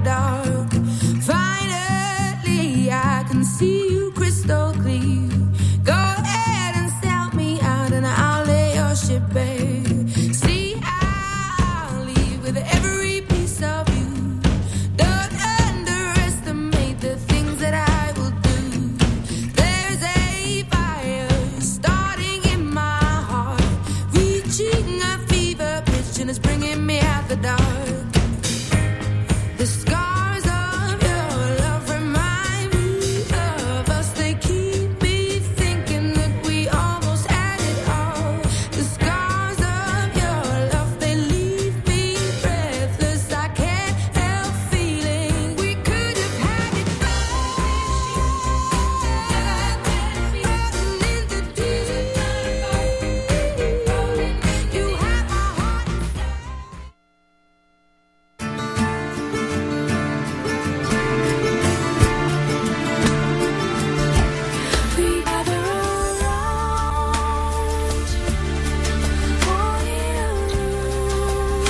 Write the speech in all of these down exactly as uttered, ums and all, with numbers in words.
dark. Finally, I can see you crystal clear. Go ahead and sell me out, and I'll lay your ship bare. See, I'll leave with every piece of you. Don't underestimate the things that I will do. There's a fire starting in my heart, reaching a fever pitch, and it's bringing me out the dark. The scars of your love remind me of us. They keep me thinking that we almost had it all. The scars of your love, they leave me breathless. I can't help feeling we could have had it both. Rolling in the deep, you have my heart inside. We gather around, walking alone,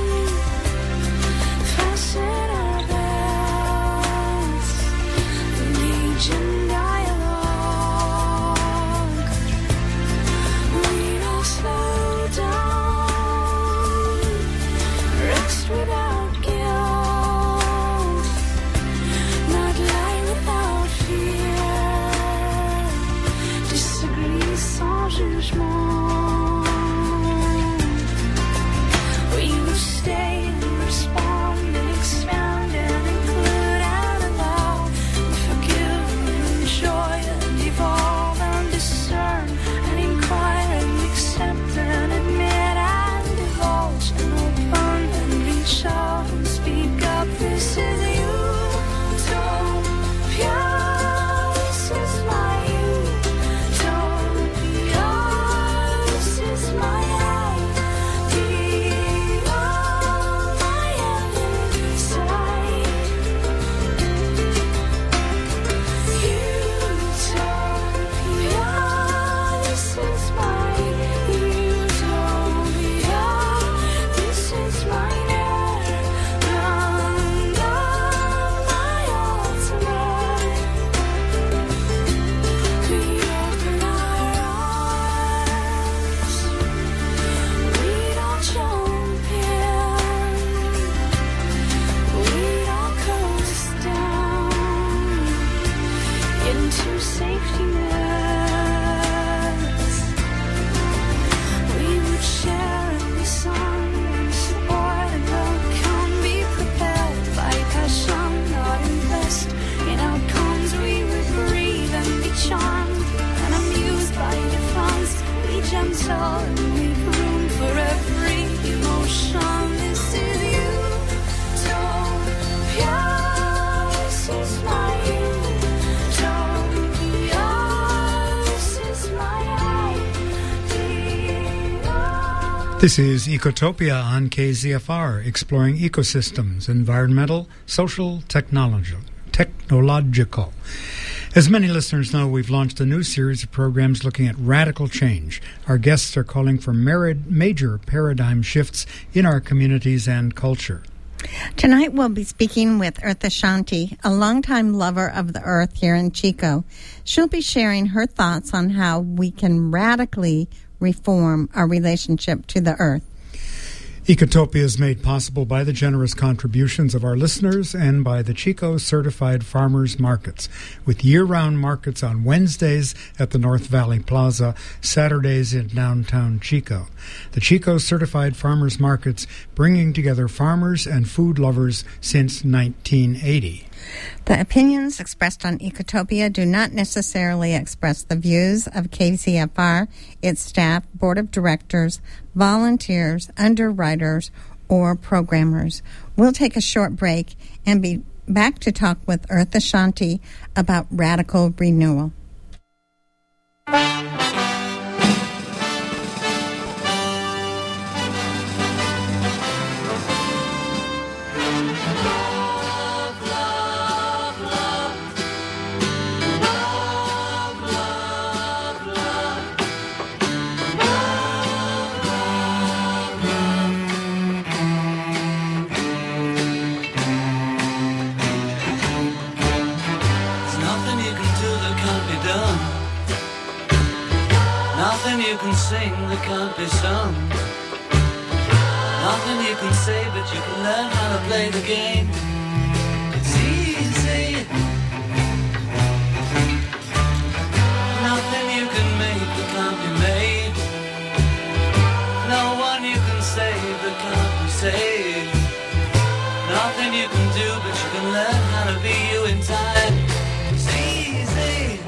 fasten our belts, engage in dialogue. We don't slow down, rest without guilt, not lie without fear, disagree sans jugement. We will stay and respond and expand and include and allow, and forgive and enjoy and evolve and discern and inquire and accept and admit and divulge and open and reach out and speak up. This is utopia. This is my utopia. This is my idea. My end in sight. Utopia. This is my utopia. This is my nirvana, my ultimate. We open our arms. We don't jump in. We don't coast down into safety nets. We would share and be sung and support and welcome, be prepared by passion, not invest in outcomes. We would breathe and be charmed and amused by difference. Be gentle and make room for every emotion. This is utopia. This is my utopia. This is my idea. This is Ecotopia on K Z F R, exploring ecosystems, environmental, social, technological. technological. As many listeners know, we've launched a new series of programs looking at radical change. Our guests are calling for merid- major paradigm shifts in our communities and culture. Tonight we'll be speaking with Eartha Shanti, a longtime lover of the earth here in Chico. She'll be sharing her thoughts on how we can radically reform our relationship to the earth. Ecotopia is made possible by the generous contributions of our listeners and by the Chico Certified Farmers Markets, with year-round markets on Wednesdays at the North Valley Plaza, Saturdays in downtown Chico. The Chico Certified Farmers Markets bringing together farmers and food lovers since nineteen eighty. The opinions expressed on Ecotopia do not necessarily express the views of K Z F R, its staff, board of directors, volunteers, underwriters, or programmers. We'll take a short break and be back to talk with Eartha Shanti about radical renewal. Nothing you can sing that can't be sung. Nothing you can say, but you can learn how to play the game. It's easy. Nothing you can make that can't be made. No one you can save that can't be saved. Nothing you can do, but you can learn how to be you in time. It's easy.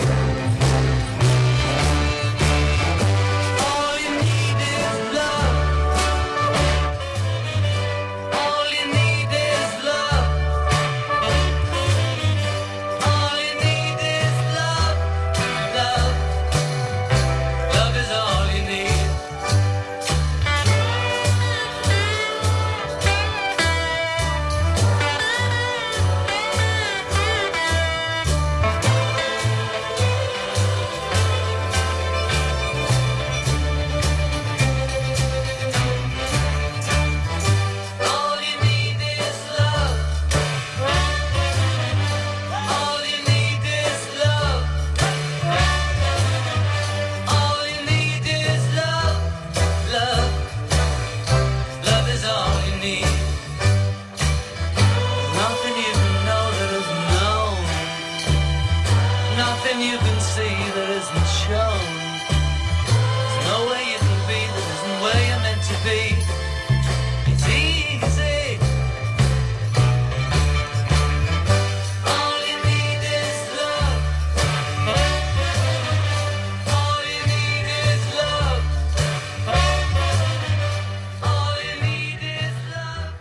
All you need is love. All you need is love. All you need is love. Love. Love is all you need. All you need is love. All you need is love. All you need is love. Love. Love is all you need. Nothing you can know that isn't known. Nothing you can see that isn't shown. There's no way you can be that isn't where you're meant to be. It's easy. All you need is love. All you need is love. All you need is love.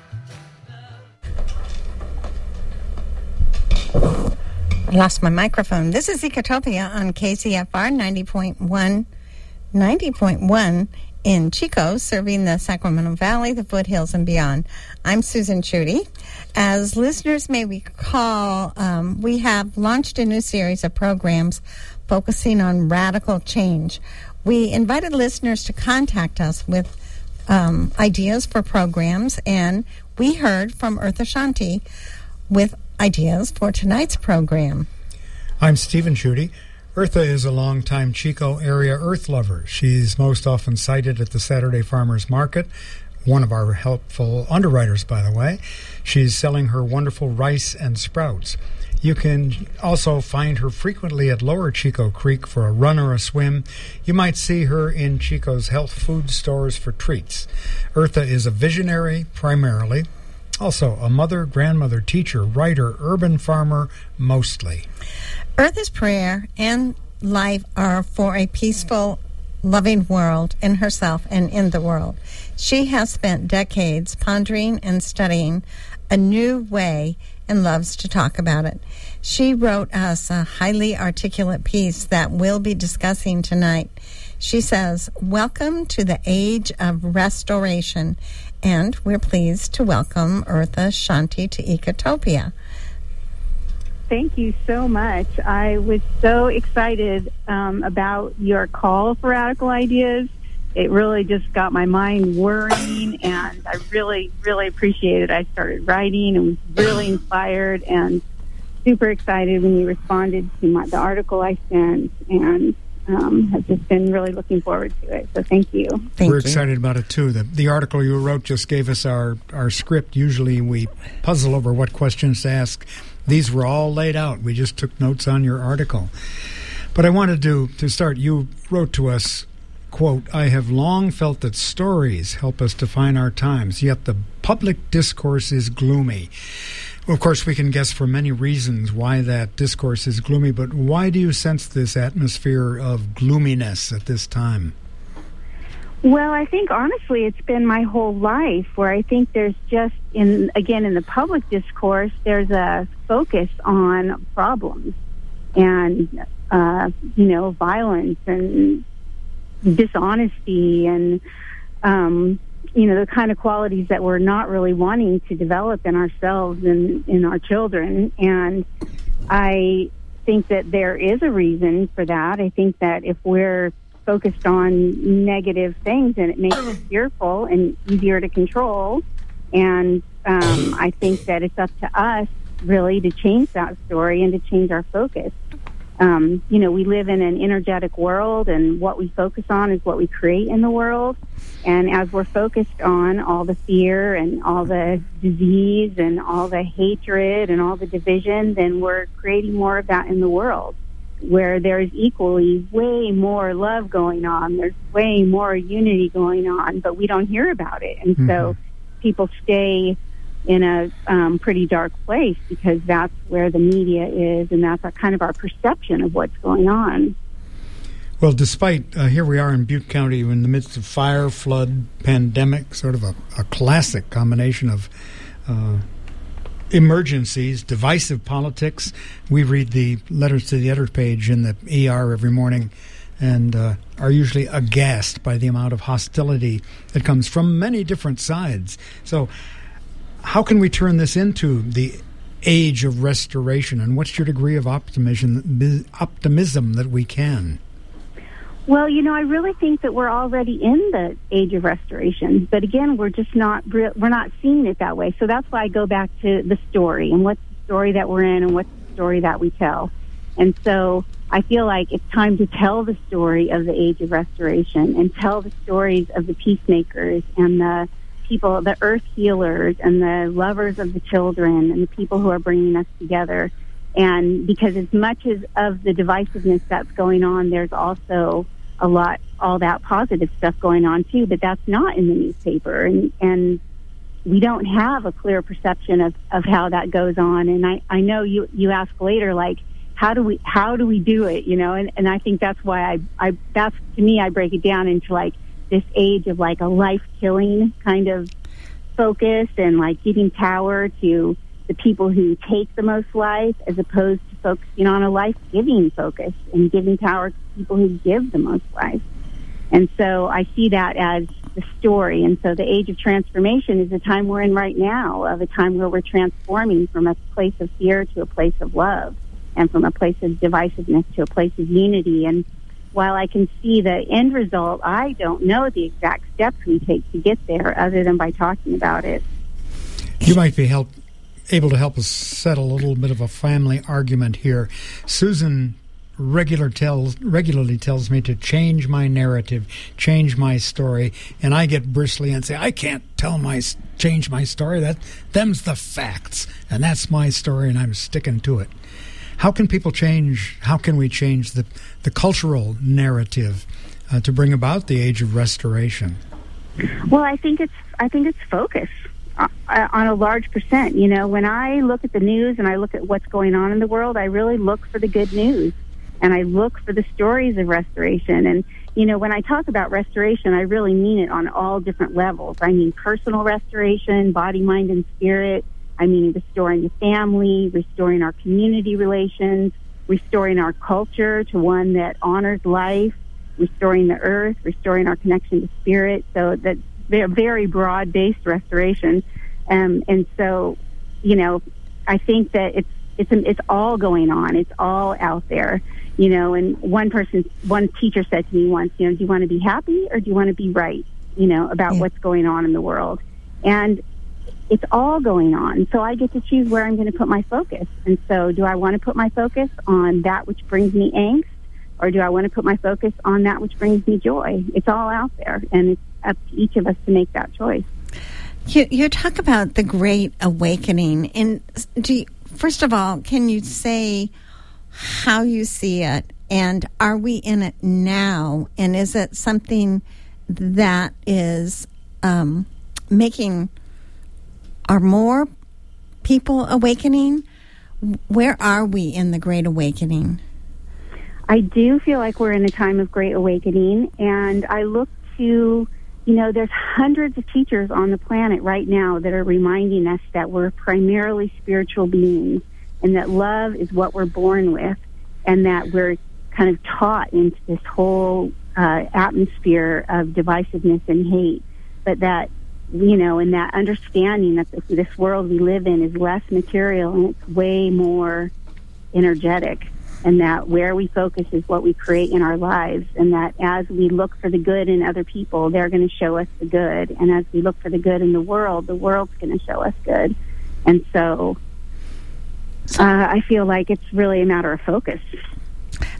I lost my microphone. This is Ecotopia on K C F R ninety point one, ninety point one in Chico, serving the Sacramento Valley, the foothills, and beyond. I'm Susan Chudy. As listeners may recall, um, we have launched a new series of programs focusing on radical change. We invited listeners to contact us with um, ideas for programs, and we heard from Eartha Shanti with ideas for tonight's program. I'm Stephen Chudy. Eartha is a longtime Chico area earth lover. She's most often cited at the Saturday Farmers Market, one of our helpful underwriters, by the way. She's selling her wonderful rice and sprouts. You can also find her frequently at Lower Chico Creek for a run or a swim. You might see her in Chico's health food stores for treats. Eartha is a visionary, primarily. Also, a mother, grandmother, teacher, writer, urban farmer, mostly. Eartha's prayer and life are for a peaceful, loving world in herself and in the world. She has spent decades pondering and studying a new way and loves to talk about it. She wrote us a highly articulate piece that we'll be discussing tonight. She says, "Welcome to the age of restoration," and we're pleased to welcome Eartha Shanti to Ecotopia. Thank you so much. I was so excited um, about your call for Radical Ideas. It really just got my mind whirring, and I really, really appreciate it. I started writing and was really inspired and super excited when you responded to my, the article I sent, and um, have just been really looking forward to it. So thank you. Thank We're you. excited about it, too. The, the article you wrote just gave us our, our script. Usually we puzzle over what questions to ask. These were all laid out. We just took notes on your article. But I wanted to, to start. You wrote to us, quote, "I have long felt that stories help us define our times, yet the public discourse is gloomy." Well, of course, we can guess for many reasons why that discourse is gloomy, but why do you sense this atmosphere of gloominess at this time? Well, I think honestly it's been my whole life where I think there's just, in again, in the public discourse, there's a focus on problems and, uh, you know, violence and dishonesty and, um, you know, the kind of qualities that we're not really wanting to develop in ourselves and in our children. And I think that there is a reason for that. I think that if we're focused on negative things, and it makes us fearful and easier to control. And um, I think that it's up to us really to change that story and to change our focus. um, you know, we live in an energetic world, and what we focus on is what we create in the world. And as we're focused on all the fear and all the disease and all the hatred and all the division, then we're creating more of that in the world, where there's equally way more love going on. There's way more unity going on, but we don't hear about it. And mm-hmm. so people stay in a um, pretty dark place because that's where the media is, and that's a, kind of our perception of what's going on. Well, despite, uh, here we are in Butte County in the midst of fire, flood, pandemic, sort of a, a classic combination of uh, emergencies, divisive politics. We read the letters to the editor page in the E R every morning and uh, are usually aghast by the amount of hostility that comes from many different sides. So how can we turn this into the age of restoration, and what's your degree of optimism, optimism that we can? Well, you know, I really think that we're already in the age of restoration, but again, we're just not re- we're not seeing it that way. So that's why I go back to the story, and what's the story that we're in, and what's the story that we tell. And so I feel like it's time to tell the story of the age of restoration and tell the stories of the peacemakers and the people, the earth healers and the lovers of the children and the people who are bringing us together. And because as much as of the divisiveness that's going on, there's also a lot, all that positive stuff going on too, but that's not in the newspaper. And, and we don't have a clear perception of, of how that goes on. And I, I know you, you ask later, like, how do we, how do we do it? You know, and, and I think that's why I, I, that's, to me, I break it down into like this age of like a life killing kind of focus and like giving power to the people who take the most life as opposed to focusing on a life-giving focus and giving power to people who give the most life. And so I see that as the story. And so the age of transformation is the time we're in right now, of a time where we're transforming from a place of fear to a place of love, and from a place of divisiveness to a place of unity. And while I can see the end result, I don't know the exact steps we take to get there other than by talking about it. You might be help, able to help us settle a little bit of a family argument here. Susan regular tells, regularly tells me to change my narrative, change my story, and I get bristly and say, I can't tell my change my story. That them's the facts, and that's my story, and I'm sticking to it. How can people change, how can we change the, the cultural narrative uh, to bring about the age of restoration? Well, I think it's I think it's focus uh, on a large percent. You know, when I look at the news and I look at what's going on in the world, I really look for the good news, and I look for the stories of restoration. And, you know, when I talk about restoration, I really mean it on all different levels. I mean personal restoration, body, mind, and spirit. I mean, restoring the family, restoring our community relations, restoring our culture to one that honors life, restoring the earth, restoring our connection to spirit. So that's a very broad-based restoration. Um, and so, you know, I think that it's it's it's all going on. It's all out there, you know. And one person, one teacher said to me once, you know, do you want to be happy or do you want to be right, you know, about yeah. what's going on in the world? And it's all going on. So I get to choose where I'm going to put my focus. And so do I want to put my focus on that which brings me angst, or do I want to put my focus on that which brings me joy? It's all out there, and it's up to each of us to make that choice. You, you talk about the Great Awakening. And do you, first of all, can you say how you see it, and are we in it now? And is it something that is um, making... Are more people awakening? Where are we in the Great Awakening? I do feel like we're in a time of Great Awakening, and I look to, you know, there's hundreds of teachers on the planet right now that are reminding us that we're primarily spiritual beings, and that love is what we're born with, and that we're kind of taught into this whole uh, atmosphere of divisiveness and hate, but that, you know, and that understanding that this, this world we live in is less material and it's way more energetic, and that where we focus is what we create in our lives, and that as we look for the good in other people, they're going to show us the good, and as we look for the good in the world, the world's going to show us good. And so uh, I feel like it's really a matter of focus.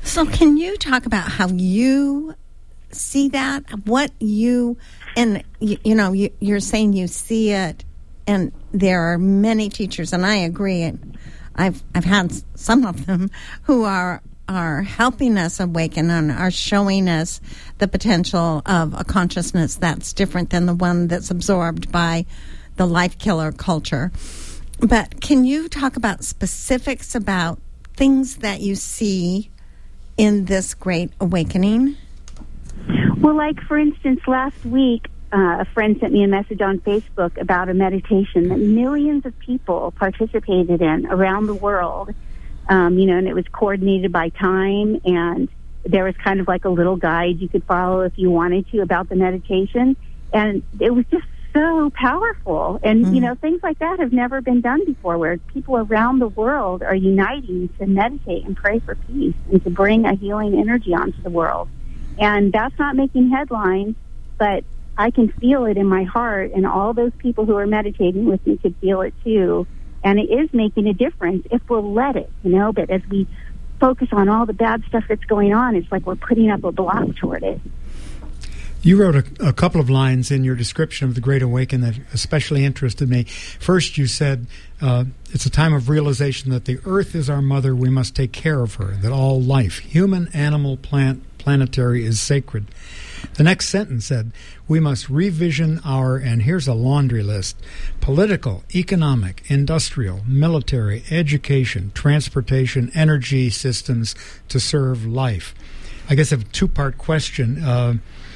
So can you talk about how you see that? What you, and you, you know, you, you're saying you see it, and there are many teachers, and I agree, and I've I've had some of them who are are helping us awaken and are showing us the potential of a consciousness that's different than the one that's absorbed by the life killer culture. But can you talk about specifics about things that you see in this great awakening? Well, like, for instance, last week, uh, a friend sent me a message on Facebook about a meditation that millions of people participated in around the world. Um, you know, and it was coordinated by time, and there was kind of like a little guide you could follow if you wanted to about the meditation. And it was just so powerful. And, mm. you know, things like that have never been done before, where people around the world are uniting to meditate and pray for peace and to bring a healing energy onto the world. And that's not making headlines, but I can feel it in my heart, and all those people who are meditating with me could feel it too. And it is making a difference if we'll let it, you know. But as we focus on all the bad stuff that's going on, it's like we're putting up a block toward it. You wrote a, a couple of lines in your description of the Great Awakening that especially interested me. First, you said, uh, it's a time of realization that the earth is our mother, we must take care of her, that all life, human, animal, plant, planetary, is sacred. The next sentence said, we must revision our, and here's a laundry list, political, economic, industrial, military, education, transportation, energy systems to serve life. I guess I have a two-part question. Uh,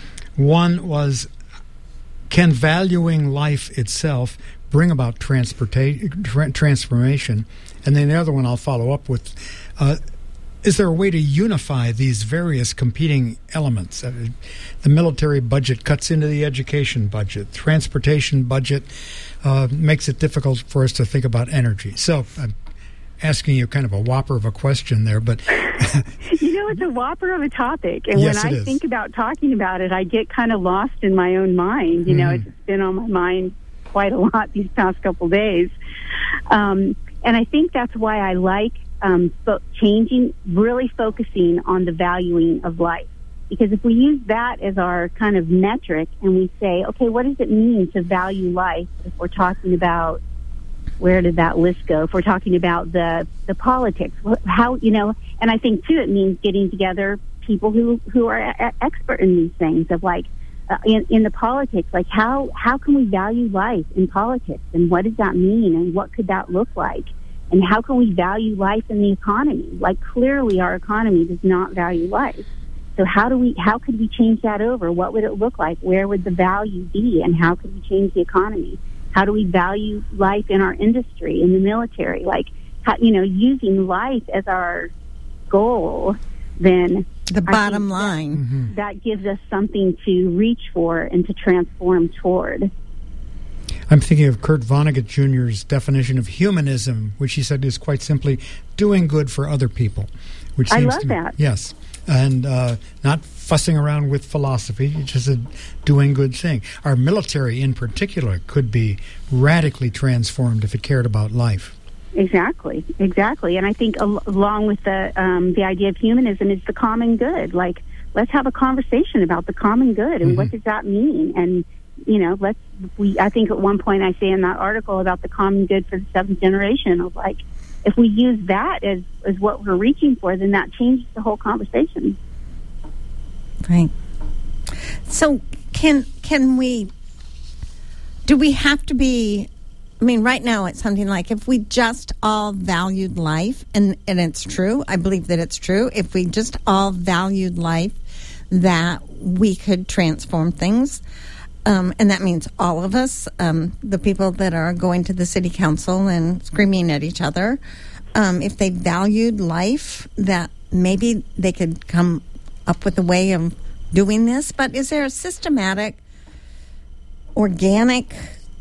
one was, can valuing life itself bring about transporta- tra- transformation? And then the other one I'll follow up with, uh, is there a way to unify these various competing elements? Uh, the military budget cuts into the education budget. Transportation budget uh, makes it difficult for us to think about energy. So I'm asking you kind of a whopper of a question there, but... You know, it's a whopper of a topic. And yes, when I is. think about talking about it, I get kind of lost in my own mind. You mm. know, it's been on my mind quite a lot these past couple days. Um, and I think that's why I like Um, fo- changing, really focusing on the valuing of life. Because if we use that as our kind of metric and we say, okay, what does it mean to value life if we're talking about, where did that list go? If we're talking about the, the politics, how, you know, and I think too it means getting together people who, who are a- expert in these things of like, uh, in, in the politics, like how, how can we value life in politics, and what does that mean, and what could that look like? And how can we value life in the economy? Like, clearly our economy does not value life. So how do we, how could we change that over? What would it look like? Where would the value be? And how could we change the economy? How do we value life in our industry, in the military? Like, how, you know, using life as our goal, then the bottom line. That, mm-hmm. that gives us something to reach for and to transform toward. I'm thinking of Kurt Vonnegut Junior's definition of humanism, which he said is quite simply doing good for other people. Which I seems love to me, that. Yes, and uh, not fussing around with philosophy, just a doing good thing. Our military, in particular, could be radically transformed if it cared about life. Exactly, exactly. And I think al- along with the um, the idea of humanism is the common good. Like, let's have a conversation about the common good and mm-hmm. what does that mean? And you know, let's, we, I think at one point I say in that article about the common good for the seventh generation of like, if we use that as, as what we're reaching for, then that changes the whole conversation. Right. So can, can we, do we have to be, I mean, right now it's something like if we just all valued life, and, and it's true, I believe that it's true, if we just all valued life, that we could transform things. Um, and that means all of us, um, the people that are going to the city council and screaming at each other, um, if they valued life, that maybe they could come up with a way of doing this. But is there a systematic, organic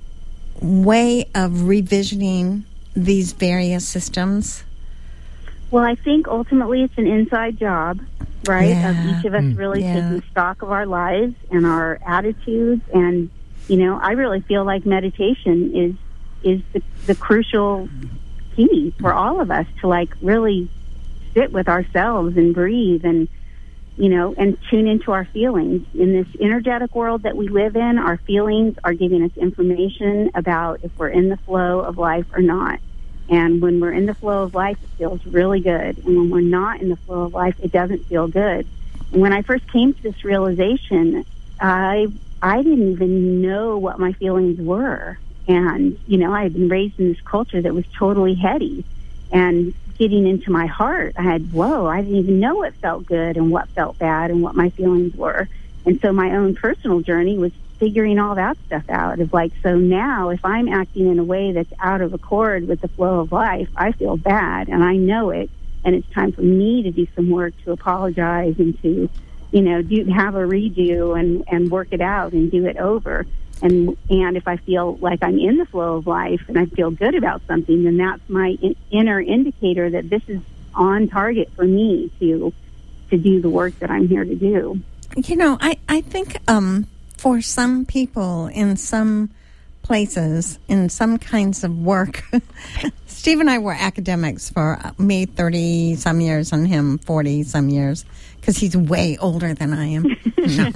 way of revisioning these various systems? Well, I think ultimately it's an inside job, right, yeah. of each of us really yeah. taking stock of our lives and our attitudes. And, you know, I really feel like meditation is is the, the crucial key for all of us to, like, really sit with ourselves and breathe and, you know, and tune into our feelings. In this energetic world that we live in, our feelings are giving us information about if we're in the flow of life or not. And when we're in the flow of life, it feels really good. And when we're not in the flow of life, it doesn't feel good. And when I first came to this realization, I I didn't even know what my feelings were. And, you know, I had been raised in this culture that was totally heady. And getting into my heart, I had, whoa, I didn't even know what felt good and what felt bad and what my feelings were. And so my own personal journey was figuring all that stuff out of like, so now if I'm acting in a way that's out of accord with the flow of life, I feel bad and I know it. And it's time for me to do some work to apologize and to, you know, do have a redo and, and work it out and do it over. And and if I feel like I'm in the flow of life and I feel good about something, then that's my in, inner indicator that this is on target for me to to do the work that I'm here to do. You know, I, I think um, for some people in some places, in some kinds of work, Steve and I were academics for me thirty-some years and him forty-some years, because he's way older than I am. No.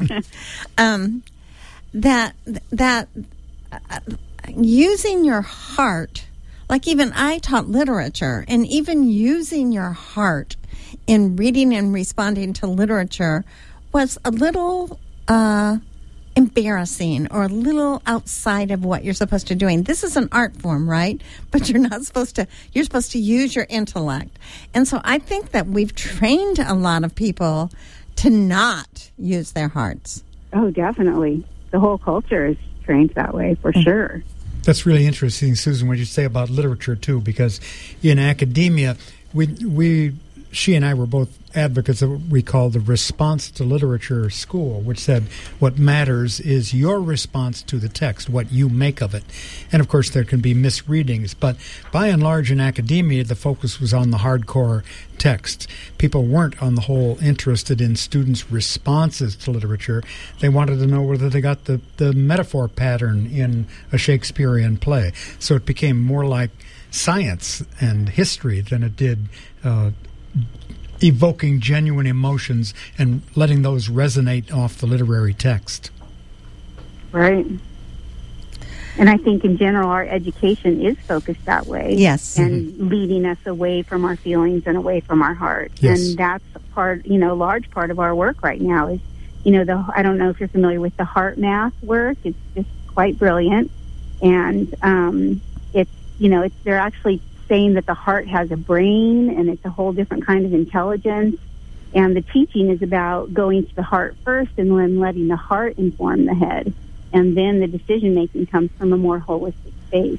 um That that uh, using your heart, like even I taught literature, and even using your heart in reading and responding to literature was a little uh, embarrassing or a little outside of what you're supposed to be doing. This is an art form, right? But you're not supposed to, you're supposed to use your intellect. And so I think that we've trained a lot of people to not use their hearts. Oh, definitely. The whole culture is trained that way, for sure. That's really interesting, Susan, what you say about literature, too, because in academia, we, we, she and I were both advocates of what we call the response to literature school, which said what matters is your response to the text, what you make of it. And, of course, there can be misreadings. But by and large in academia, the focus was on the hardcore text. People weren't, on the whole, interested in students' responses to literature. They wanted to know whether they got the, the metaphor pattern in a Shakespearean play. So it became more like science and history than it did uh, evoking genuine emotions and letting those resonate off the literary text. Right. And I think in general our education is focused that way. Yes. And mm-hmm. leading us away from our feelings and away from our heart. Yes. And that's a part, you know, a large part of our work right now is, you know, the I don't know if you're familiar with the heart math work. It's just quite brilliant. And um, it's, you know, it's they're actually saying that the heart has a brain and it's a whole different kind of intelligence. And the teaching is about going to the heart first and then letting the heart inform the head. And then the decision-making comes from a more holistic space.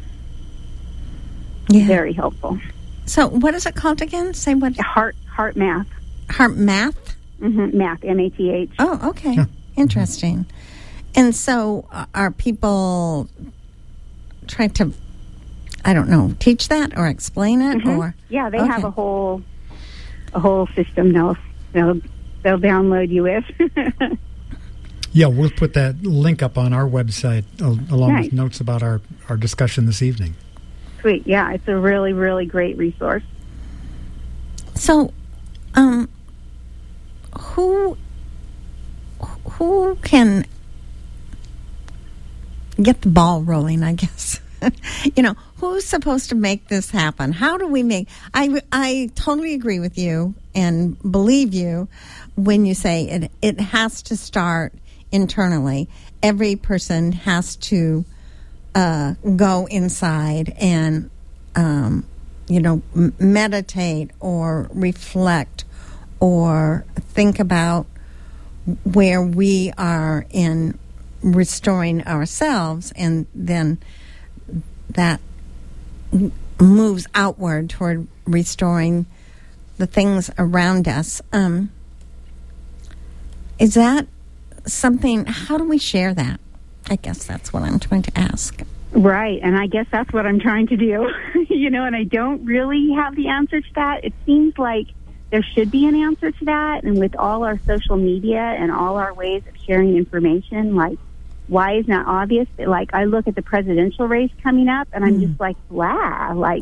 Yeah. Very helpful. So what is it called again? Say what? Heart heart math. Heart math? Mm-hmm. Math, M A T H. Oh, okay. Yeah. Interesting. And so uh, are people trying to, I don't know, teach that or explain it? Mm-hmm. Or Yeah, they okay. have a whole a whole system they'll, they'll, they'll download you with. Yeah, we'll put that link up on our website uh, along Nice. with notes about our, our discussion this evening. Sweet. Yeah, it's a really, really great resource. So, um, who who can get the ball rolling, I guess? You know, who's supposed to make this happen? How do we make... I, I totally agree with you and believe you when you say it, it has to start internally. Every person has to uh, go inside and, um, you know, m- meditate or reflect or think about where we are in restoring ourselves, and then that m- moves outward toward restoring the things around us. Um, is that something, how do we share that? I guess that's what I'm trying to ask. Right, and I guess that's what I'm trying to do. You know, and I don't really have the answer to that. It seems like there should be an answer to that, and with all our social media and all our ways of sharing information, like, why isn't that obvious? Like, I look at the presidential race coming up, and I'm mm. just like, wow, like,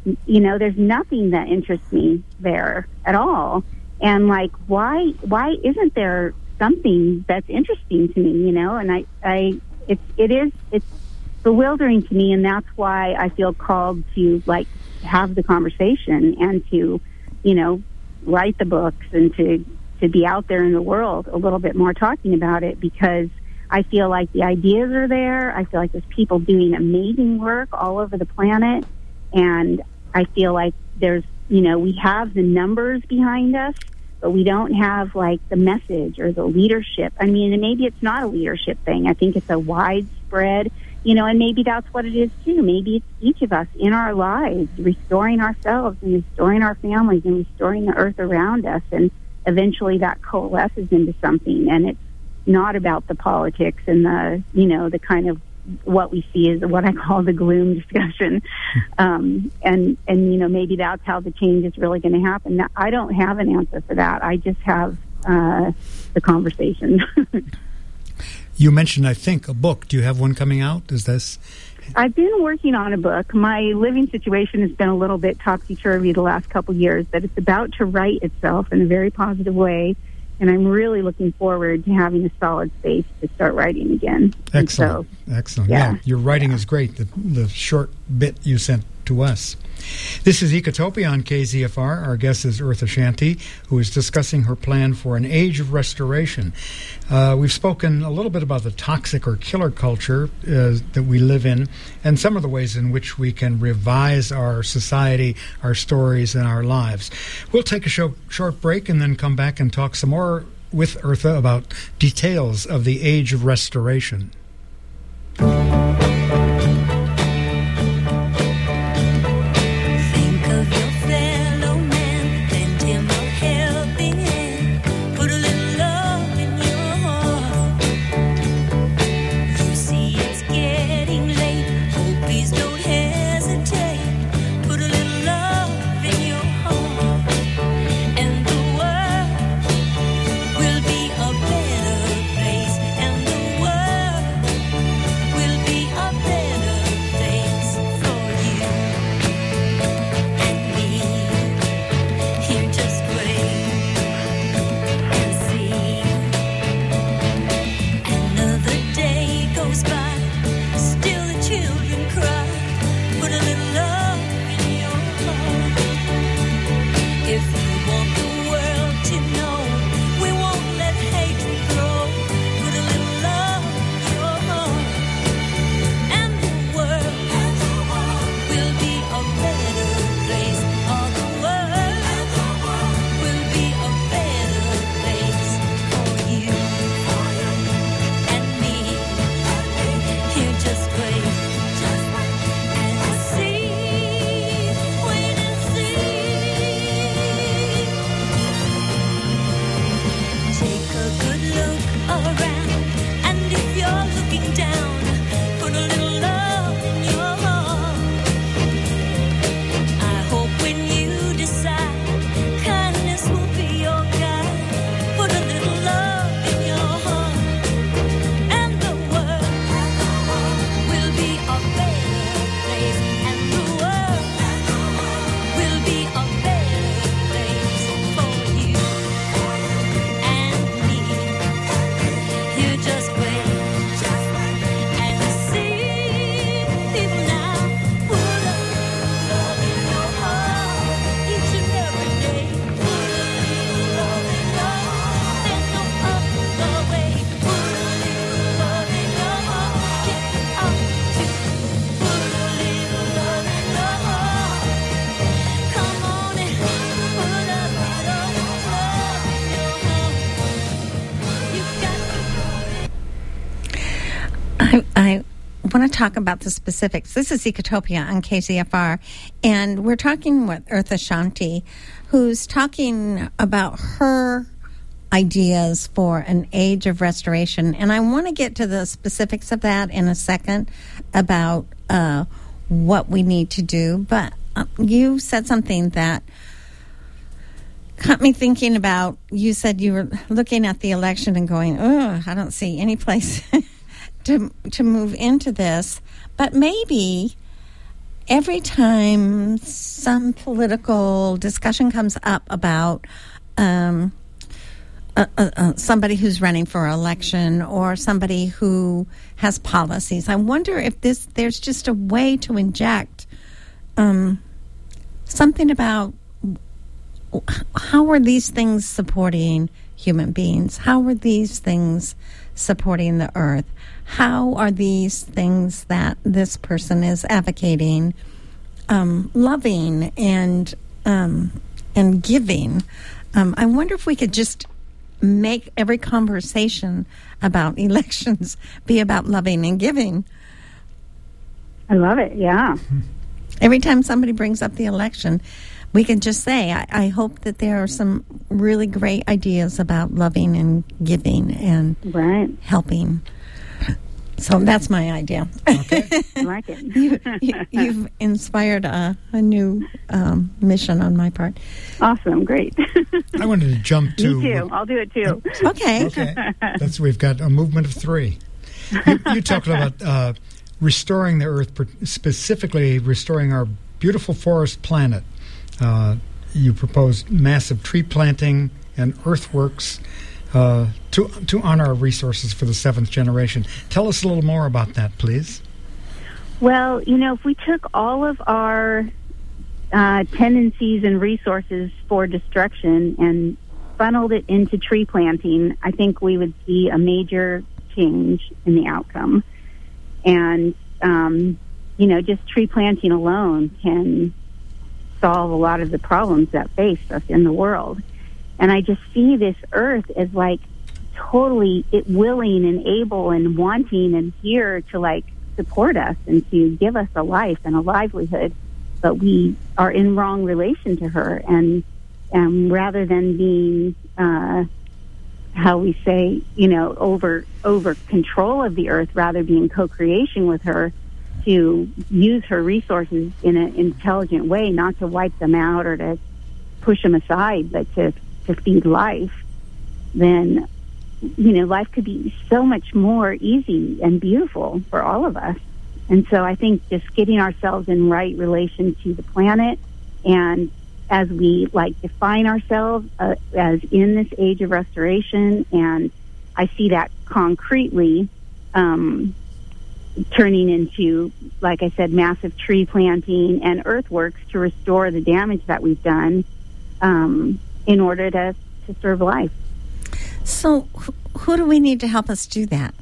you know, there's nothing that interests me there at all. And like, why, why isn't there something that's interesting to me, you know? And I, I, it's, it is, it's bewildering to me. And that's why I feel called to like have the conversation and to, you know, write the books and to, to be out there in the world a little bit more talking about it, because I feel like the ideas are there. I feel like there's people doing amazing work all over the planet. And I feel like there's, you know, we have the numbers behind us, but we don't have like the message or the leadership. I mean, and maybe it's not a leadership thing. I think it's a widespread, you know, and maybe that's what it is too. Maybe it's each of us in our lives restoring ourselves and restoring our families and restoring the earth around us. And eventually that coalesces into something. And it's not about the politics and the, you know, the kind of what we see is what I call the gloom discussion. Um, and, and, you know, maybe that's how the change is really going to happen. Now, I don't have an answer for that. I just have uh, the conversation. You mentioned, I think, a book. Do you have one coming out? Is this... I've been working on a book. My living situation has been a little bit topsy-turvy the last couple years, but it's about to right itself in a very positive way. And I'm really looking forward to having a solid space to start writing again. Excellent. So, Excellent. Yeah. yeah, your writing is great, the, the short bit you sent to us. This is Ecotopia on K Z F R. Our guest is Eartha Shanty, who is discussing her plan for an age of restoration. Uh, we've spoken a little bit about the toxic or killer culture uh, that we live in, and some of the ways in which we can revise our society, our stories, and our lives. We'll take a show, short break and then come back and talk some more with Eartha about details of the age of restoration. I, I want to talk about the specifics. This is Ecotopia on K Z F R, and we're talking with Eartha Shanty, who's talking about her ideas for an age of restoration. And I want to get to the specifics of that in a second about uh, what we need to do. But uh, you said something that got me thinking about, you said you were looking at the election and going, oh, I don't see any place to to move into this. But maybe every time some political discussion comes up about um, uh, uh, uh, somebody who's running for election or somebody who has policies, I wonder if this there's just a way to inject um, something about how are these things supporting human beings? How are these things supporting the earth? How are these things that this person is advocating um, loving and um, and giving? Um, I wonder if we could just make every conversation about elections be about loving and giving. I love it, yeah. Every time somebody brings up the election, we can just say, I, I hope that there are some really great ideas about loving and giving and right. helping. So that's my idea. Okay. I like it. you, you, you've inspired a, a new um, mission on my part. Awesome, great. I wanted to jump to... Me too. I'll do it too. Okay. Okay. That's we've got a movement of three. You, you talked about uh, restoring the earth, specifically restoring our beautiful forest planet. Uh, you proposed massive tree planting and earthworks uh, to to honor our resources for the seventh generation. Tell us a little more about that, please. Well, you know, if we took all of our uh, tendencies and resources for destruction and funneled it into tree planting, I think we would see a major change in the outcome. And, um, you know, just tree planting alone can solve a lot of the problems that face us in the world. And I just see this earth as like totally it willing and able and wanting and here to like support us and to give us a life and a livelihood. But we are in wrong relation to her. And um, rather than being, uh, how we say, you know, over over control of the earth, rather being co-creation with her, to use her resources in an intelligent way, not to wipe them out or to push them aside, but to, to feed life, then, you know, life could be so much more easy and beautiful for all of us. And so I think just getting ourselves in right relation to the planet, and as we, like, define ourselves uh, as in this age of restoration, and I see that concretely, um, turning into, like I said, massive tree planting and earthworks to restore the damage that we've done um, in order to, to serve life. So wh- who do we need to help us do that?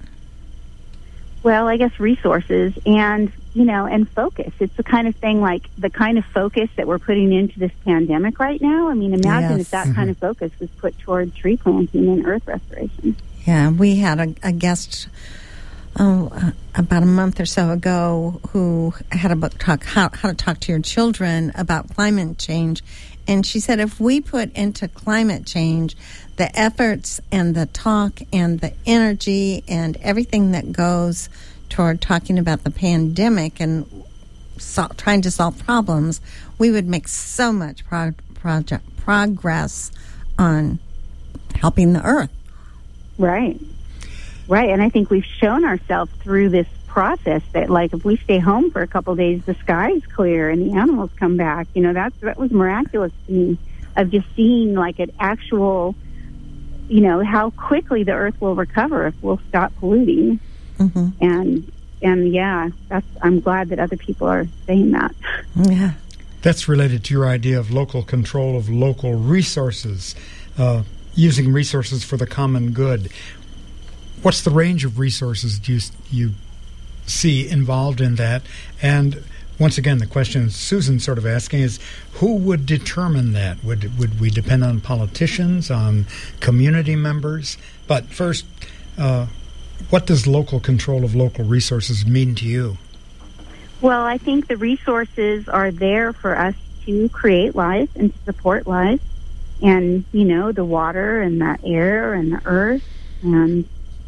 Well, I guess resources and, you know, and focus. It's the kind of thing like the kind of focus that we're putting into this pandemic right now. I mean, imagine Yes. if that Mm-hmm. kind of focus was put toward tree planting and earth restoration. Yeah, we had a, a guest oh, uh, about a month or so ago who had a book talk, how, how to talk to your children about climate change. And she said if we put into climate change the efforts and the talk and the energy and everything that goes toward talking about the pandemic and so, trying to solve problems, we would make so much pro- project progress on helping the earth. Right. Right. And I think we've shown ourselves through this process that, like, if we stay home for a couple of days, the sky is clear and the animals come back. You know, that's, that was miraculous to me, of just seeing, like, an actual, you know, how quickly the earth will recover if we'll stop polluting. Mm-hmm. And, and yeah, that's, I'm glad that other people are saying that. Yeah. That's related to your idea of local control of local resources, uh, using resources for the common good. What's the range of resources do you, you see involved in that? And once again, the question Susan's sort of asking is, who would determine that? Would would we depend on politicians, on community members? But first, uh, what does local control of local resources mean to you? Well, I think the resources are there for us to create life and to support life. And, you know, the water and the air and the earth and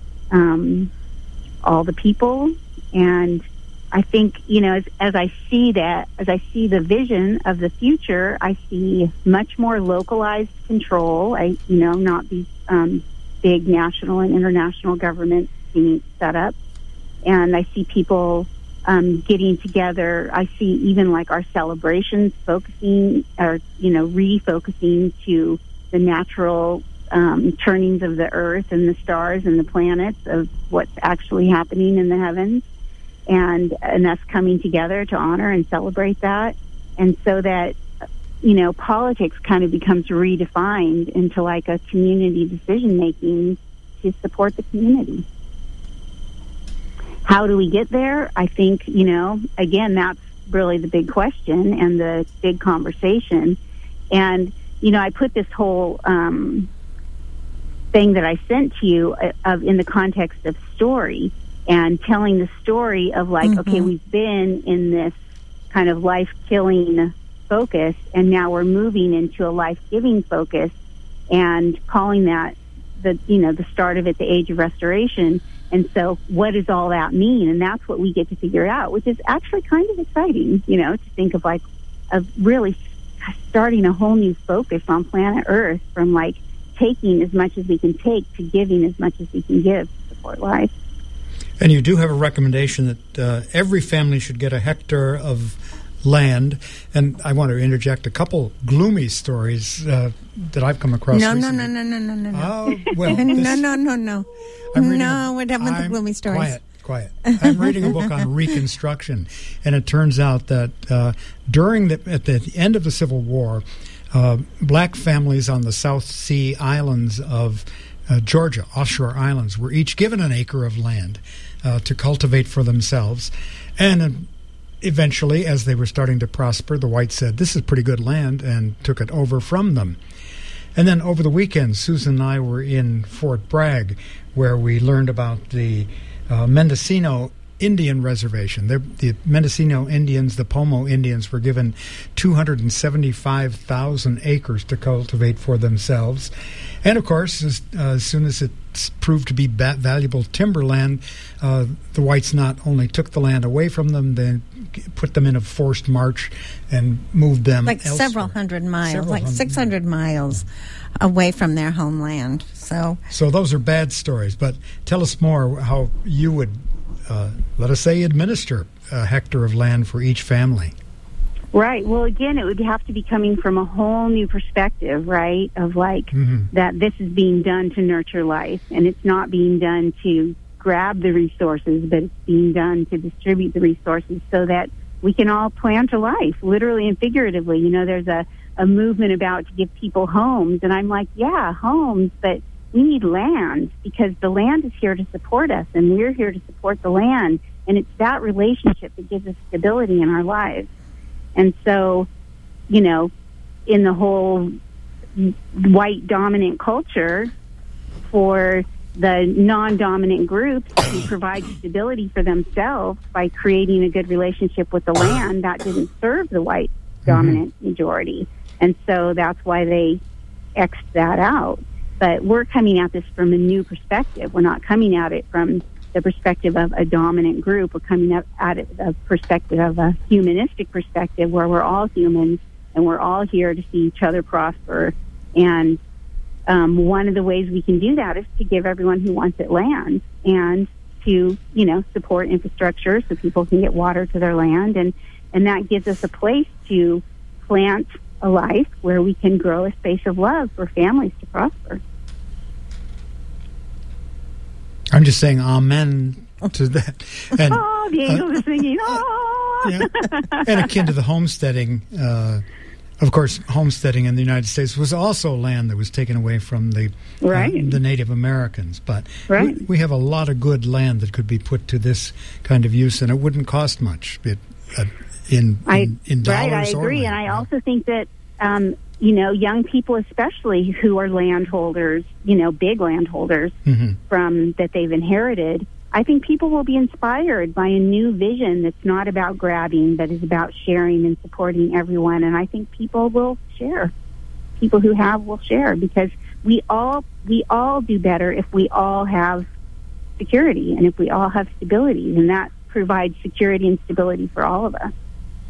um, all the people. And I think, you know, as, as I see that, as I see the vision of the future, I see much more localized control. I, you know, not these um, big national and international governments being set up. And I see people um, getting together. I see even like our celebrations focusing, or, you know, refocusing to the natural um, turnings of the earth and the stars and the planets of what's actually happening in the heavens, and, and us coming together to honor and celebrate that. And so that, you know, politics kind of becomes redefined into like a community decision-making to support the community. How do we get there? I think, you know, again, that's really the big question and the big conversation. And, you know, I put this whole um, thing that I sent to you uh, of in the context of story and telling the story of like, mm-hmm. okay, we've been in this kind of life-killing focus, and now we're moving into a life-giving focus and calling that the, you know, the start of it, the age of restoration. And so what does all that mean? And that's what we get to figure out, which is actually kind of exciting, you know, to think of like, of really starting a whole new focus on planet Earth, from like taking as much as we can take to giving as much as we can give to support life. And you do have a recommendation that uh, every family should get a hectare of land. And I want to interject a couple gloomy stories uh, that I've come across No, recently. no, no, no, no, no, no. Oh, well. no, this, no, no, no. I'm No, a, we're done with the I'm- gloomy stories. Quiet, quiet. I'm reading a book on Reconstruction, and it turns out that uh, during the at the end of the Civil War, uh, black families on the South Sea islands of uh, Georgia, offshore islands, were each given an acre of land uh, to cultivate for themselves. And uh, eventually, as they were starting to prosper, the whites said, "This is pretty good land," and took it over from them. And then over the weekend, Susan and I were in Fort Bragg, where we learned about the uh, Mendocino Indian Reservation. They're, the Mendocino Indians, the Pomo Indians, were given two hundred seventy-five thousand acres to cultivate for themselves. And, of course, as, uh, as soon as it proved to be ba- valuable timberland, uh, the whites not only took the land away from them, they put them in a forced march and moved them Like elsewhere. several hundred miles, Several like hundred six hundred miles away from their homeland. So, So those are bad stories, but tell us more how you would, uh, let us say, administer a hectare of land for each family. Right. Well, again, it would have to be coming from a whole new perspective, right? Of like Mhm. that this is being done to nurture life, and it's not being done to grab the resources, but it's being done to distribute the resources so that we can all plant a life, literally and figuratively. You know, there's a, a movement about to give people homes, and I'm like, yeah, homes, but we need land, because the land is here to support us, and we're here to support the land, and it's that relationship that gives us stability in our lives. And so, you know, in the whole white dominant culture, for the non-dominant groups to provide stability for themselves by creating a good relationship with the land, that didn't serve the white dominant mm-hmm. majority. And so that's why they X'd that out. But we're coming at this from a new perspective. We're not coming at it from the perspective of a dominant group. We're coming up at it a perspective of a humanistic perspective, where we're all humans and we're all here to see each other prosper. And um, one of the ways we can do that is to give everyone who wants it land, and to, you know, support infrastructure so people can get water to their land. And, and that gives us a place to plant a life where we can grow a space of love for families to prosper. I'm just saying amen to that. And, oh, the angels uh, are singing, oh! Yeah. And akin to the homesteading, uh, of course, homesteading in the United States was also land that was taken away from the right. uh, the Native Americans. But right. we, we have a lot of good land that could be put to this kind of use, and it wouldn't cost much it, uh, in, I, in, in dollars. Right, I agree. Or and I also think that, um, you know, young people especially who are landholders, you know, big landholders mm-hmm. from that they've inherited, I think people will be inspired by a new vision that's not about grabbing, but is about sharing and supporting everyone. And I think people will share. People who have will share, because we all we all do better if we all have security and if we all have stability, and that provides security and stability for all of us.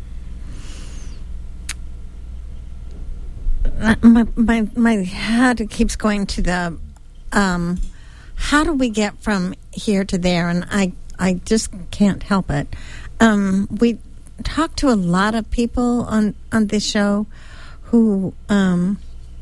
My, my my head keeps going to the um, how do we get from here to there, and I I just can't help it. Um, we talk to a lot of people on, on this show who um,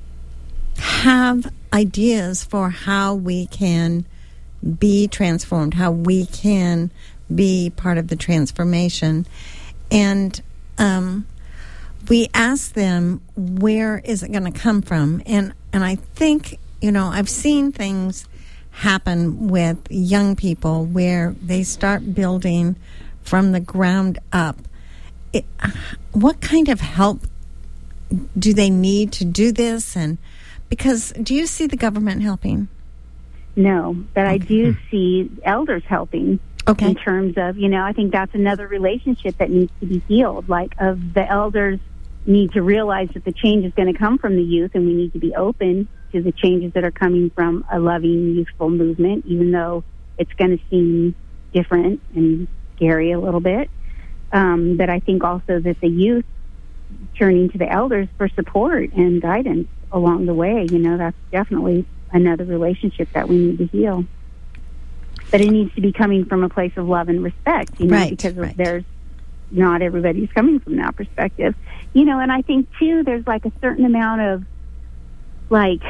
have ideas for how we can be transformed, how we can be part of the transformation. And um, we ask them, where is it going to come from? And and I think, you know, I've seen things happen with young people where they start building from the ground up. It, what kind of help do they need to do this? And because, do you see the government helping? No, but Okay. I do see elders helping. Okay. In terms of, you know, I think that's another relationship that needs to be healed. Like, of the elders need to realize that the change is going to come from the youth, and we need to be open to the changes that are coming from a loving, youthful movement, even though it's going to seem different and scary a little bit. Um, but I think also that the youth turning to the elders for support and guidance along the way, you know, that's definitely another relationship that we need to heal. But it needs to be coming from a place of love and respect, you know, Right, because right. there's not everybody's coming from that perspective. You know, and I think, too, there's like a certain amount of, like,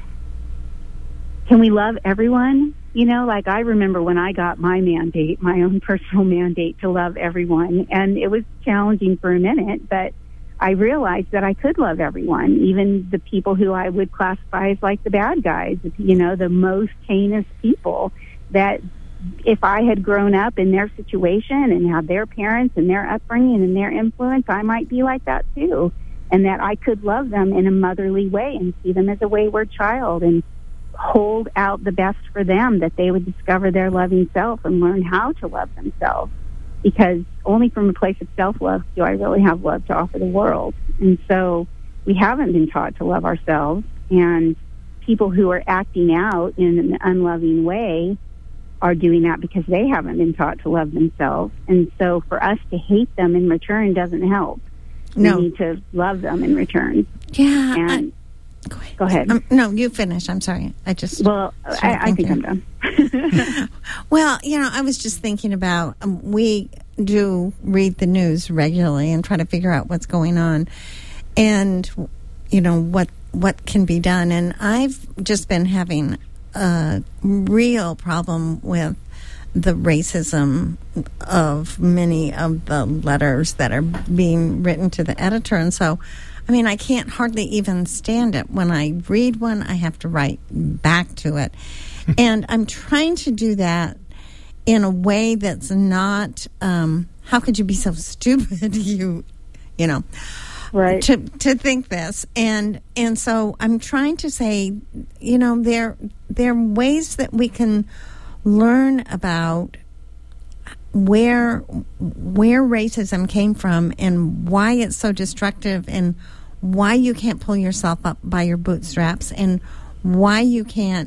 can we love everyone? You know, like I remember when I got my mandate, my own personal mandate to love everyone, and it was challenging for a minute, but I realized that I could love everyone, even the people who I would classify as like the bad guys, you know, the most heinous people, that if I had grown up in their situation and had their parents and their upbringing and their influence, I might be like that too. And that I could love them in a motherly way and see them as a wayward child and hold out the best for them, that they would discover their loving self and learn how to love themselves. Because only from a place of self-love do I really have love to offer the world. And so we haven't been taught to love ourselves, and people who are acting out in an unloving way are doing that because they haven't been taught to love themselves. And so for us to hate them in return doesn't help. No. We need to love them in return. Yeah. And I, go ahead. go ahead. Um, no, you finish. I'm sorry. I just... Well, Sorry, I, I think thank I'm you. done. Well, you know, I was just thinking about, um, we do read the news regularly and try to figure out what's going on and, you know, what what can be done. And I've just been having a real problem with the racism of many of the letters that are being written to the editor. And so, I mean, I can't hardly even stand it. When I read one, I have to write back to it. And I'm trying to do that in a way that's not, um, how could you be so stupid, you, you know, Right. to to think this. And and so I'm trying to say, you know, there there are ways that we can learn about where where racism came from and why it's so destructive and why you can't pull yourself up by your bootstraps and why you can't,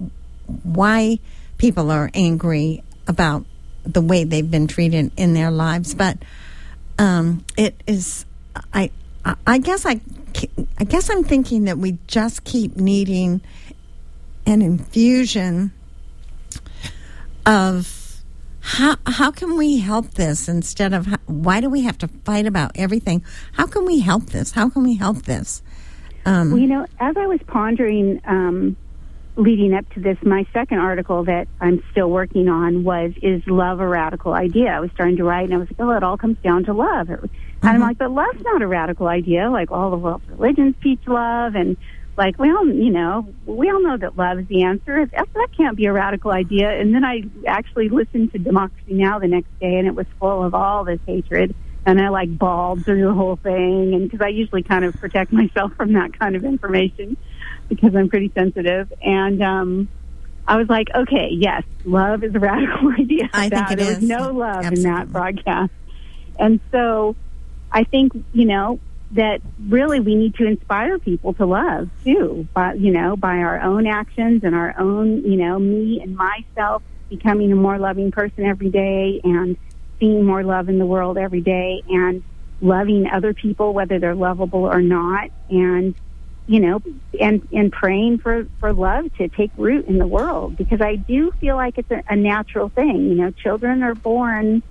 why people are angry about the way they've been treated in their lives. But um, it is, I, I guess I, I guess I'm thinking that we just keep needing an infusion of how how can we help this instead of how, why do we have to fight about everything? How can we help this? How can we help this? Um, Well, you know, as I was pondering um, leading up to this, my second article that I'm still working on was, is love a radical idea? I was starting to write, and I was like, oh, it all comes down to love. And Mm-hmm. I'm like, but love's not a radical idea. Like, all the world's religions teach love, and like, we all, you know, we all know that love is the answer. That, that can't be a radical idea. And then I actually listened to Democracy Now! The next day, and it was full of all this hatred. And I, like, bawled through the whole thing. And because I usually kind of protect myself from that kind of information because I'm pretty sensitive. And um, I was like, okay, yes, love is a radical idea. I think that, it there is. was no love Absolutely. in that broadcast. And so I think, you know, that really we need to inspire people to love, too, by, you know, by our own actions and our own, you know, me and myself becoming a more loving person every day and seeing more love in the world every day and loving other people, whether they're lovable or not, and, you know, and, and praying for, for love to take root in the world, because I do feel like it's a, a natural thing. You know, children are born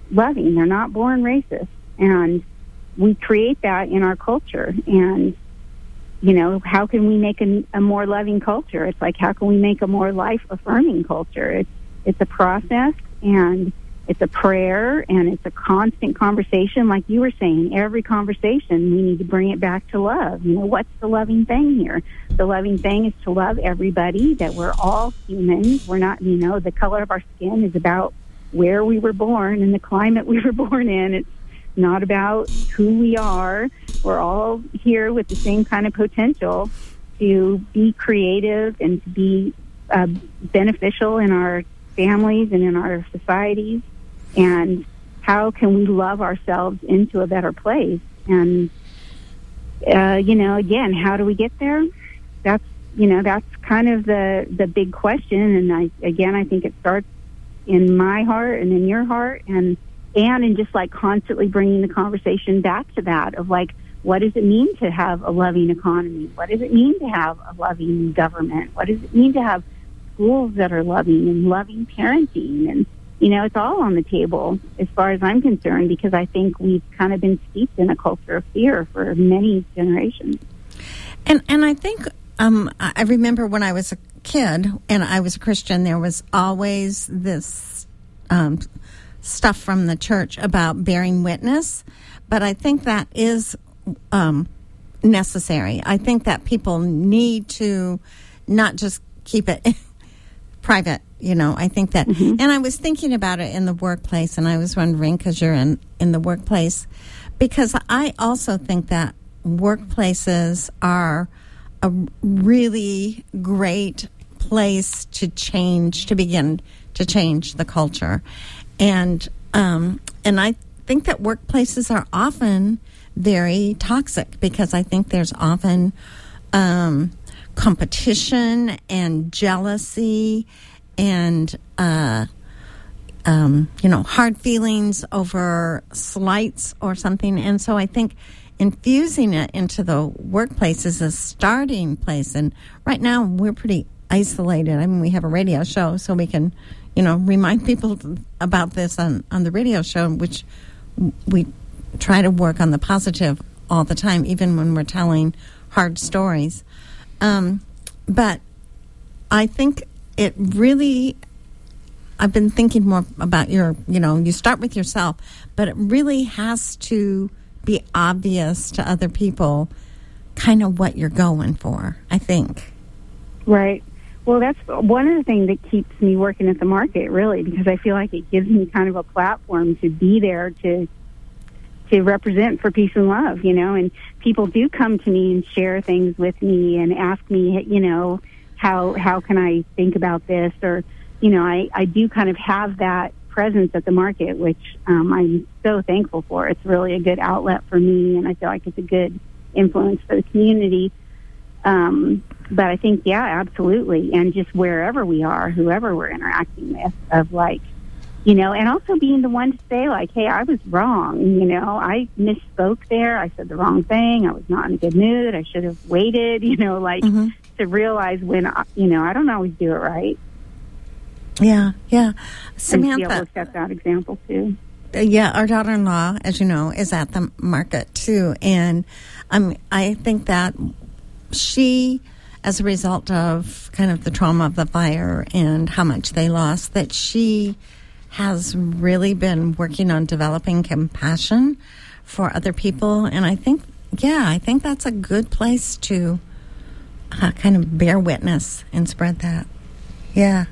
loving. They're not born racist. And we create that in our culture. And, you know, how can we make a, a more loving culture? It's like, how can we make a more life-affirming culture? It's, it's a process, and it's a prayer, and it's a constant conversation. Like you were saying, every conversation, we need to bring it back to love. You know, what's the loving thing here? The loving thing is to love everybody, that we're all humans. We're not, you know, the color of our skin is about where we were born and the climate we were born in. It's not about who we are. We're all here with the same kind of potential to be creative and to be uh, beneficial in our families and in our societies. And how can we love ourselves into a better place? And, uh, you know, again, how do we get there? That's, you know, that's kind of the, the big question. And I, again, I think it starts in my heart and in your heart, and, and in just like constantly bringing the conversation back to that of like, what does it mean to have a loving economy? What does it mean to have a loving government? What does it mean to have schools that are loving and loving parenting? And, you know, it's all on the table as far as I'm concerned, because I think we've kind of been steeped in a culture of fear for many generations. And and I think um, I remember when I was a kid and I was a Christian, there was always this um, stuff from the church about bearing witness. But I think that is um, necessary. I think that people need to not just keep it private. You know, I think that, mm-hmm. and I was thinking about it in the workplace, and I was wondering, because you're in, in the workplace, because I also think that workplaces are a really great place to change, to begin to change the culture. And, um, and I think that workplaces are often very toxic, because I think there's often um, competition and jealousy and, uh, um, you know, hard feelings over slights or something. And so I think infusing it into the workplace is a starting place. And right now we're pretty isolated. I mean, we have a radio show, so we can, you know, remind people about this on, on the radio show, which we try to work on the positive all the time, even when we're telling hard stories. Um, but I think it really, I've been thinking more about your, you know, you start with yourself, but it really has to be obvious to other people kind of what you're going for, I think. Right. Well, that's one of the things that keeps me working at the market, really, because I feel like it gives me kind of a platform to be there to to represent for peace and love, you know, and people do come to me and share things with me and ask me, you know, how how can I think about this? Or, you know, I, I do kind of have that presence at the market, which um, I'm so thankful for. It's really a good outlet for me, and I feel like it's a good influence for the community. Um, but I think, yeah, absolutely. And just wherever we are, whoever we're interacting with, of like, you know, and also being the one to say like, hey, I was wrong. You know, I misspoke there. I said the wrong thing. I was not in a good mood. I should have waited, you know, like mm-hmm. to realize when, you know, I don't always do it right. Yeah, yeah. Samantha. And be able to set that example too. Yeah, our daughter-in-law, as you know, is at the market too. And um, I think that she, as a result of kind of the trauma of the fire and how much they lost, that she has really been working on developing compassion for other people. And I think, yeah, I think that's a good place to uh, kind of bear witness and spread that. Yeah.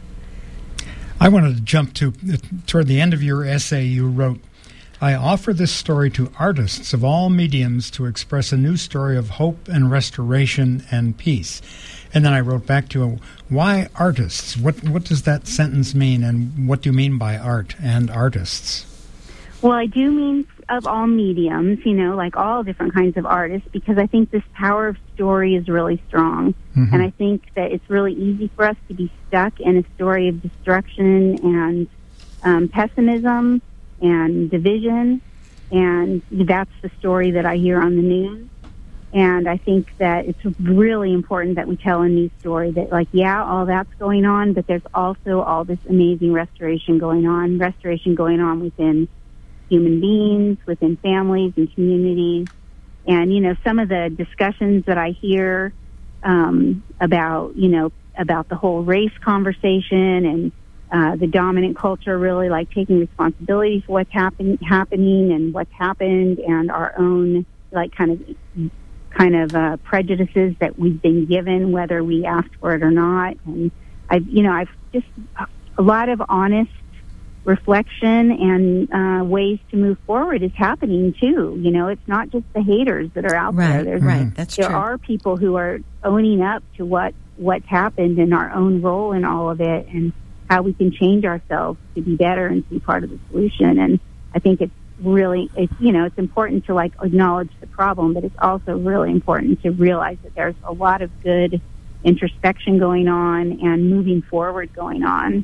I wanted to jump to, toward the end of your essay, you wrote, I offer this story to artists of all mediums to express a new story of hope and restoration and peace. And then I wrote back to you, why artists? What what does that sentence mean, and what do you mean by art and artists? Well, I do mean of all mediums, you know, like all different kinds of artists, because I think this power of story is really strong. Mm-hmm. And I think that it's really easy for us to be stuck in a story of destruction and um, pessimism and division. And that's the story that I hear on the news. And I think that it's really important that we tell a new story that, like, yeah, all that's going on, but there's also all this amazing restoration going on, restoration going on within human beings, within families and communities. And, you know, some of the discussions that I hear um, about, you know, about the whole race conversation and uh, the dominant culture really like taking responsibility for what's happen- happening and what's happened, and our own like kind of kind of uh, prejudices that we've been given, whether we asked for it or not. And I've, you know, I've just a lot of honest reflection and uh, ways to move forward is happening too. You know, it's not just the haters that are out right, there. There's, right, that's there true. are people who are owning up to what what's happened and our own role in all of it, and how we can change ourselves to be better and to be part of the solution. And I think it's really, it's, you know, it's important to like acknowledge the problem, but it's also really important to realize that there's a lot of good introspection going on and moving forward going on.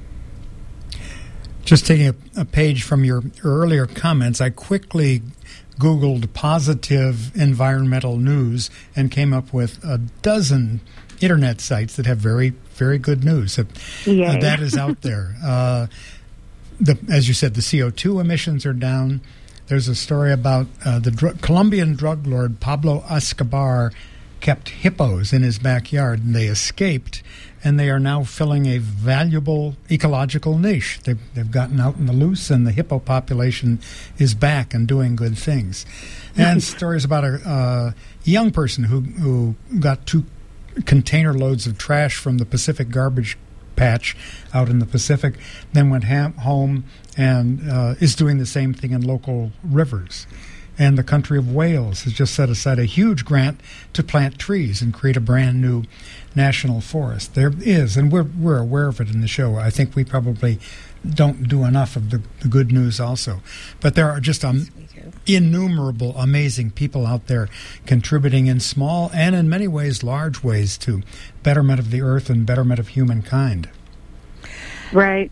Just taking a, a page from your earlier comments, I quickly Googled positive environmental news and came up with a dozen internet sites that have very, very good news. Uh, that is out there. Uh, the, as you said, the C O two emissions are down. There's a story about uh, the dr- Colombian drug lord Pablo Escobar kept hippos in his backyard, and they escaped, and they are now filling a valuable ecological niche. They've, they've gotten out in the loose, and the hippo population is back and doing good things. And stories about a uh, young person who, who got two container loads of trash from the Pacific garbage patch out in the Pacific, then went ha- home and uh, is doing the same thing in local rivers. And the country of Wales has just set aside a huge grant to plant trees and create a brand new national forest. There is, and we're we're aware of it in the show. I think we probably don't do enough of the, the good news also. But there are just um, innumerable amazing people out there contributing in small and in many ways large ways to betterment of the earth and betterment of humankind. Right.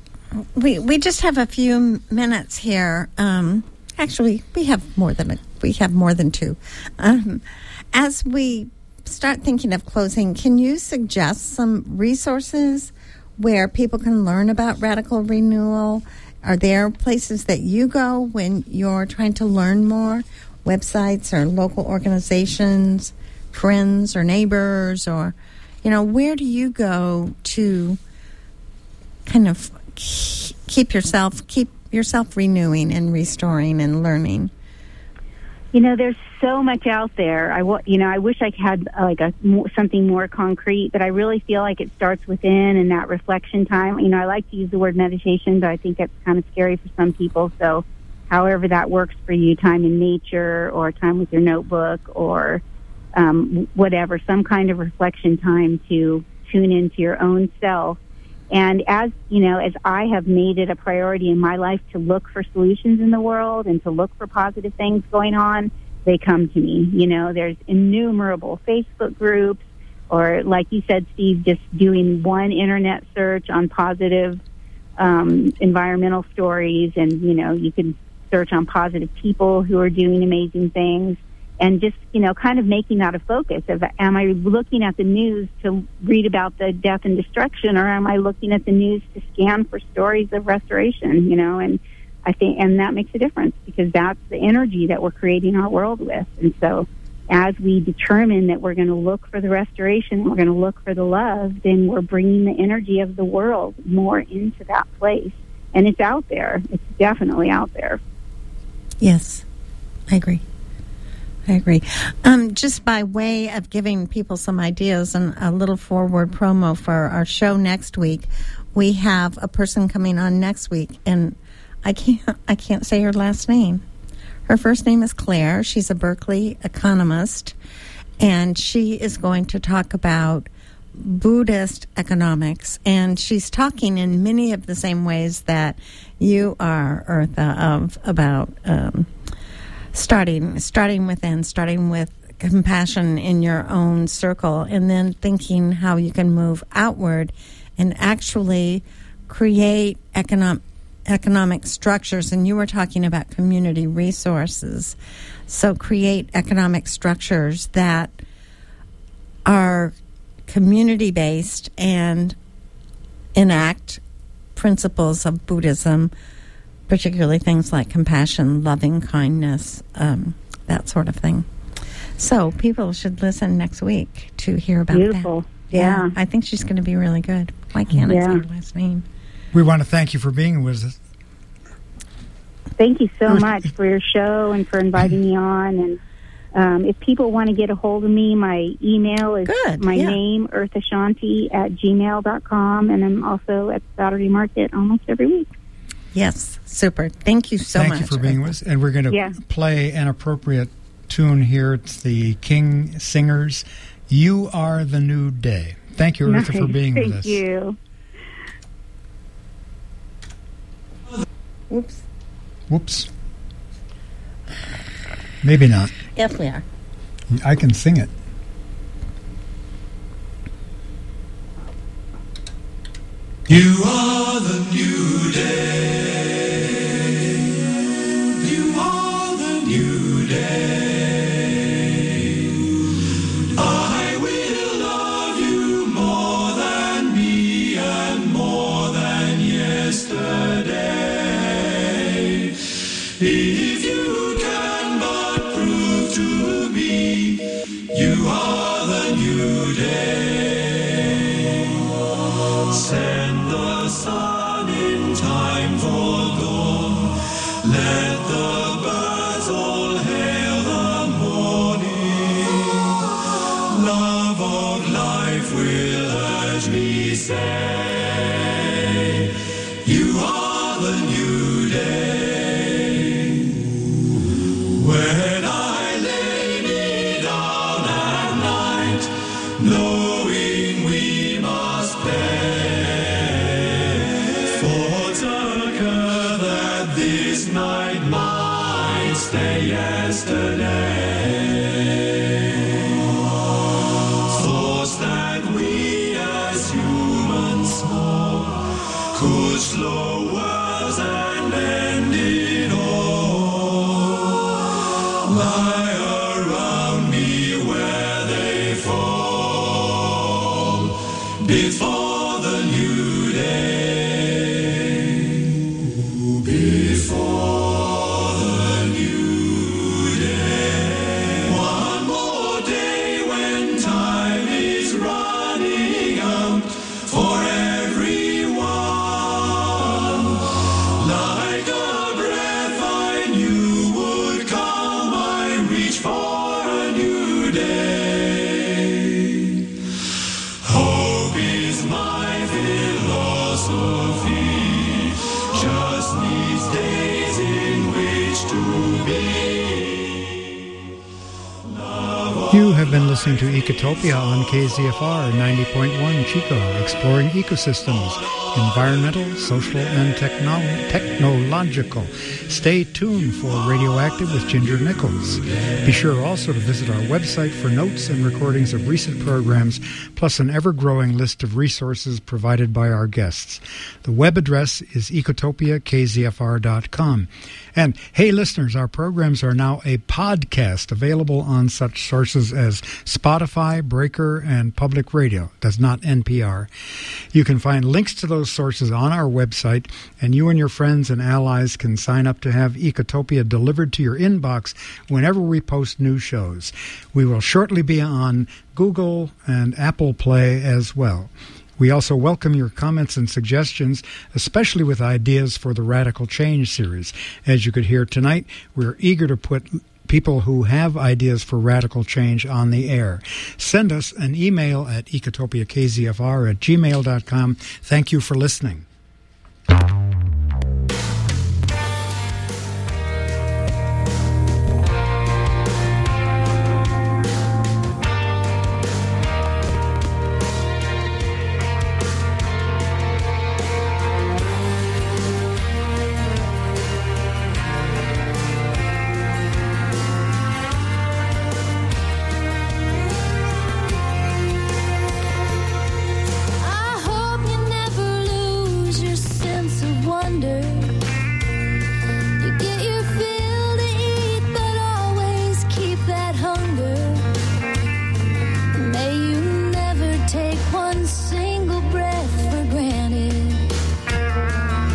We we just have a few minutes here. Um, actually, we have more than a, we have more than two. Um, as we start thinking of closing, can you suggest some resources where people can learn about radical renewal? Are there places that you go when you're trying to learn more? Websites or local organizations, friends or neighbors, or, you know, where do you go to kind of keep yourself, keep yourself renewing and restoring and learning? You know, there's so much out there. I, w- you know, I wish I had uh, like a more, something more concrete, but I really feel like it starts within and that reflection time. You know, I like to use the word meditation, but I think that's kind of scary for some people. So however that works for you, time in nature or time with your notebook or um, whatever, some kind of reflection time to tune into your own self. And as, you know, as I have made it a priority in my life to look for solutions in the world and to look for positive things going on, they come to me. You know, there's innumerable Facebook groups, or like you said, Steve, just doing one internet search on positive um, environmental stories. And, you know, you can search on positive people who are doing amazing things. And just, you know, kind of making that a focus of, am I looking at the news to read about the death and destruction, or am I looking at the news to scan for stories of restoration, you know? And I think, and that makes a difference because that's the energy that we're creating our world with. And so as we determine that we're going to look for the restoration, we're going to look for the love, then we're bringing the energy of the world more into that place. And it's out there. It's definitely out there. Yes, I agree. I agree. Um, just by way of giving people some ideas and a little forward promo for our show next week, we have a person coming on next week, and I can't I can't say her last name. Her first name is Claire. She's a Berkeley economist, and she is going to talk about Buddhist economics, and she's talking in many of the same ways that you are, Eartha, of about um, starting starting within, starting with compassion in your own circle, and then thinking how you can move outward and actually create economic economic structures. And you were talking about community resources. So create economic structures that are community-based and enact principles of Buddhism particularly things like compassion, loving kindness, um, that sort of thing. So people should listen next week to hear about Beautiful. that. Yeah. I think she's going to be really good. Why can't I Yeah. say her last name? We want to thank you for being with us. Thank you so much for your show and for inviting me on. And um, if people want to get a hold of me, my email is Good, my yeah. name, earthashanti at gmail dot com. And I'm also at Saturday Market almost every week. Yes, super. Thank you so thank much. you for being with us. And we're going to Yeah. play an appropriate tune here. It's the King Singers, You Are the New Day. Thank you, Eartha, for being Thank with us. you. Oops. Whoops. Maybe not. Yes, we are. I can sing it. You are the new day. You are the new day. I will love you more than me and more than yesterday. If you can but prove to me you are the new day. Send the sun in time for dawn. Let the birds all hail the morning. Love of life will urge me say, you are the new day. When I lay me down at night, knowing we must pay, thoughts occur that this night might stay yesterday. Thoughts that we as humans small could slow worlds and end it all. Lie around me where they fall before the new day. Before the new day. One more day when time is running out for everyone. Like a breath I knew would come, I reach for a new day. Hope is my philosophy, just needs days in which to be. You have been listening to Ecotopia on K Z F R ninety point one Chico, exploring ecosystems, environmental, social, and techno- technological. Stay tuned for Radioactive with Ginger Nichols. Be sure also to visit our website for notes and recordings of recent programs, plus an ever-growing list of resources provided by our guests. The web address is ecotopia k z f r dot com. And, hey, listeners, our programs are now a podcast available on such sources as Spotify, Breaker, and Public Radio. That's not N P R. You can find links to those sources on our website, and you and your friends and allies can sign up to have Ecotopia delivered to your inbox whenever we post new shows. We will shortly be on Google and Apple Play as well. We also welcome your comments and suggestions, especially with ideas for the Radical Change series. As you could hear tonight, we're eager to put people who have ideas for radical change on the air. Send us an email at ecotopia k z f r at gmail dot com. Thank you for listening.